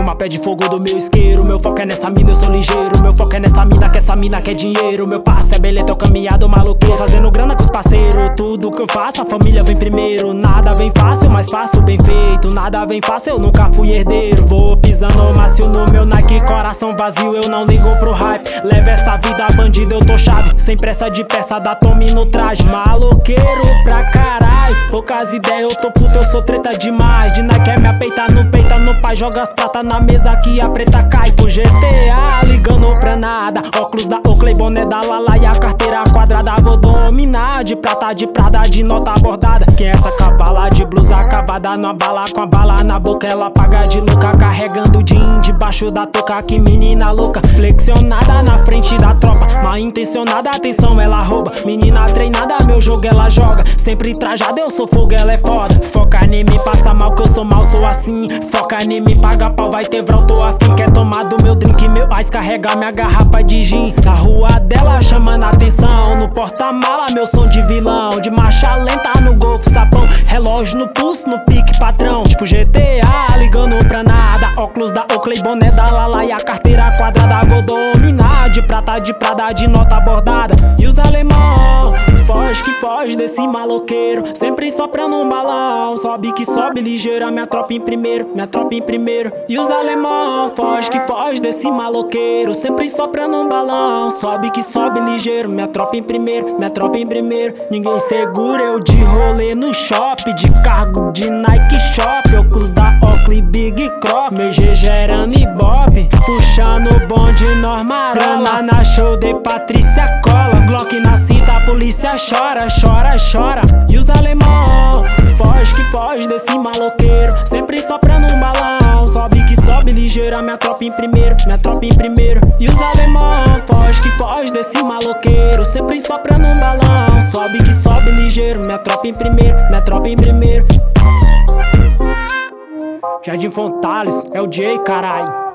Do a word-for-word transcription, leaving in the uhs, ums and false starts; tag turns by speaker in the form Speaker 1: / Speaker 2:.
Speaker 1: Chama pé de fogo do meu isqueiro. Meu foco é nessa mina, eu sou ligeiro. Meu foco é nessa mina, que essa mina quer dinheiro. Meu passo é beleza, eu caminhado maluqueiro, fazendo grana com os parceiros. Tudo que eu faço, a família vem primeiro. Nada vem fácil, mas faço bem feito. Nada vem fácil, eu nunca fui herdeiro. Vou pisando macio no meu Nike, coração vazio, eu não ligo pro hype. Leva essa vida bandida, eu tô chave. Sem pressa de peça, dá tome no traje. Maloqueiro pra caralho, poucas ideias, eu tô puto, eu sou treta demais. De Nike quer me apeitar no peita, no pai, joga as pratas na mesa que a preta cai. Pro G T A, ligando pra nada. Óculos da Oakley, boné da Lala e a carteira quadrada. Vou dominar de prata, de prada, de nota bordada. Quem é essa cavala de blusa acabada na bala, com a bala na boca, ela paga de louca. Carregando jean debaixo da touca, que menina louca. Flexionada na frente da tropa, mal intencionada, atenção, ela rouba. Menina treinada, meu jogo ela joga. Sempre trajada, eu sou fogo, ela é foda. Foca em mim, passa mal que eu sou mal, sou assim. Foca em mim, paga pau, vai ter vrão, tô afim. Quer tomar do meu drink, meu ice, carregar minha garrafa de gin. Na rua dela chamando atenção, no porta-mala meu som de vilão. De marcha lenta no golfo, sapão, relógio no pulso, no pique patrão. Tipo G T A, ligando pra nada. Óculos da Oakley, boné da Lala e a carteira quadrada. Vou dominar de prata, de prada, de nota bordada. E os alemão, foge que foge desse maloqueiro, sempre soprando um balão. Sobe que sobe ligeira, minha tropa em primeiro, minha tropa em primeiro. E os alemão, foge que foge desse maloqueiro, sempre soprando um balão. Sobe que sobe ligeiro, minha tropa em primeiro, minha tropa em primeiro. Ninguém segura eu de rolê no shopping, de cargo de Nike Shop. Óculos da Oakley, Big Crop, meu G gerando ibope, puxando o bonde normal. Grana na show de Patrícia Cola, Glock na cinta, a polícia chora, chora, chora. E os alemão, foge que foge desse maloqueiro, sempre soprando um balão. Sobe que sobe ligeira, minha tropa em primeiro, minha tropa em primeiro. E os alemão, foge que foge desse maloqueiro, sempre soprando um balão. Sobe que sobe ligeiro, minha tropa em primeiro, minha tropa em primeiro. Jardim Fontales, é o J, carai.